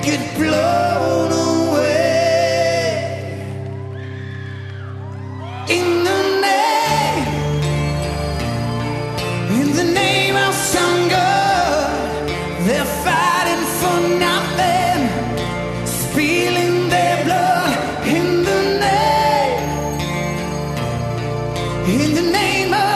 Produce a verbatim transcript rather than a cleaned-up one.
get blown away. In the name, in the name of some God, they're fighting for nothing, spilling their blood. In the name, in the name of